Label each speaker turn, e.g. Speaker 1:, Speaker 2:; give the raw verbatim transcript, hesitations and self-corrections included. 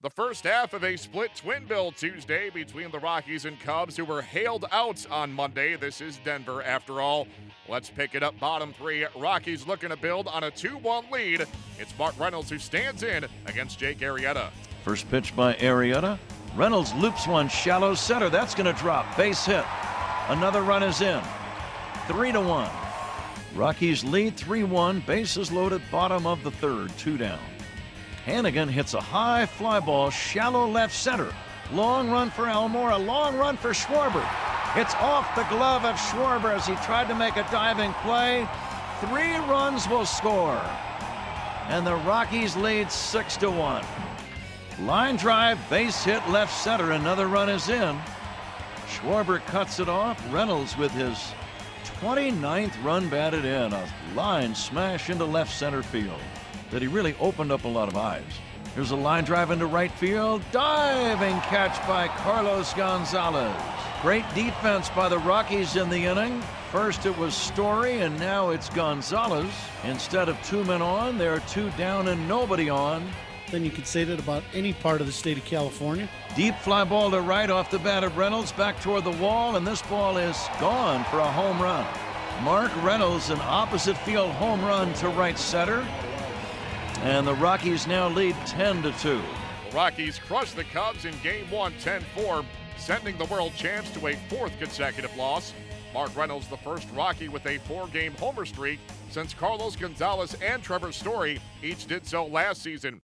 Speaker 1: The first half of a split twin bill Tuesday between the Rockies and Cubs, who were hailed out on Monday. This is Denver, after all. Let's pick it up bottom three. Rockies looking to build on a two one lead. It's Mark Reynolds who stands in against Jake Arrieta.
Speaker 2: First pitch by Arrieta. Reynolds loops one shallow center. That's going to drop. Base hit. Another run is in. Three to one. Rockies lead three one. Bases loaded, bottom of the third. Two down. Hannigan hits a high fly ball, shallow left center. Long run for Elmore, a long run for Schwarber. It's off the glove of Schwarber as he tried to make a diving play. Three runs will score. And the Rockies lead six to one. Line drive, base hit left center. Another run is in. Schwarber cuts it off. Reynolds with his twenty-ninth run batted in. A line smash into left center field that he really opened up a lot of eyes. Here's a line drive into right field. Diving catch by Carlos Gonzalez. Great defense by the Rockies in the inning. First it was Story, and now it's Gonzalez. Instead of two men on, there are two down and nobody on.
Speaker 3: Then you could say that about any part of the state of California.
Speaker 2: Deep fly ball to right off the bat of Reynolds, back toward the wall, and this ball is gone for a home run. Mark Reynolds, an opposite field home run to right center. And the Rockies now lead ten to two.
Speaker 1: The Rockies crushed the Cubs in game one, ten four, sending the world champs to a fourth consecutive loss. Mark Reynolds, the first Rocky with a four-game homer streak since Carlos Gonzalez and Trevor Story each did so last season.